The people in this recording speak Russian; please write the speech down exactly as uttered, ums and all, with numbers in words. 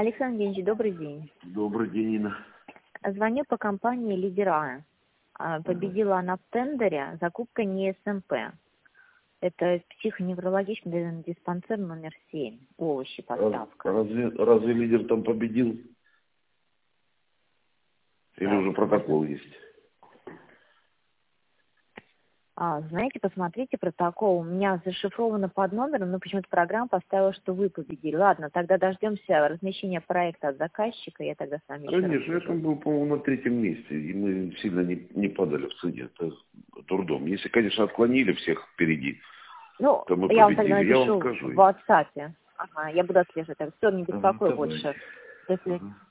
Александр Евгеньевич, добрый день. Добрый день, Инна. Звоню по компании «Лидера». А, Победила она в тендере закупка не СМП. Это психоневрологический диспансер номер семь. Овощи поставка. Разве, разве лидер там победил? Или Да, уже протокол есть? А, знаете, посмотрите протокол. У меня зашифровано под номером, но почему-то программа поставила, что вы победили. Ладно, тогда дождемся размещения проекта от заказчика, я тогда с вами еще Конечно, я раз там был, по-моему, на третьем месте, и мы сильно не, не падали в цене. Это трудом. Если, конечно, отклонили всех впереди, Ну, то мы я вам тогда победили. Я вам напишу скажу. в WhatsApp. Ага, я буду отслеживать. Все, не Ага, беспокою давайте. больше. Если Ага.